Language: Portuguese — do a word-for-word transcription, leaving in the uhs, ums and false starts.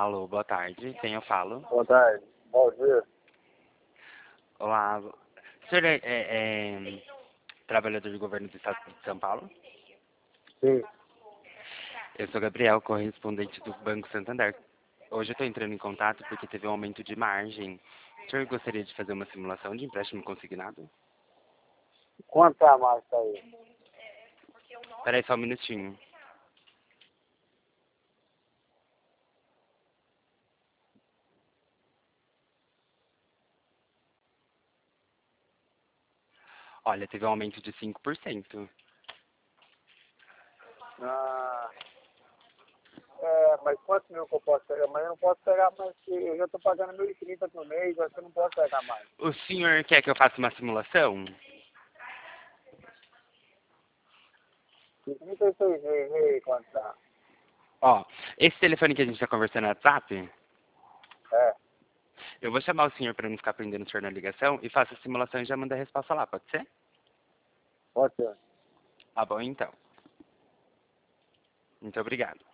Alô, boa tarde. Quem eu falo? Boa tarde. Bom dia. Olá. O senhor é, é, é trabalhador do governo do estado de São Paulo? Sim. Eu sou Gabriel, correspondente do Banco Santander. Hoje eu estou entrando em contato porque teve um aumento de margem. O senhor gostaria de fazer uma simulação de empréstimo consignado? Quanto tá a mais tá aí? Espera aí só um minutinho. Olha, teve um aumento de cinco por cento. Ah, é, mas quantos mil que eu posso pegar? Mas eu não posso pegar mais, que eu já tô pagando mil e trinta por mês, acho que eu não posso pegar mais. O senhor quer que eu faça uma simulação? E trinta e seis meses, e aí, quanto tá? Ó, esse telefone que a gente está conversando no WhatsApp, É, eu vou chamar o senhor para não ficar prendendo o senhor na ligação e faço a simulação e já manda a resposta lá, pode ser? pode ser. Tá bom, então. Muito obrigado.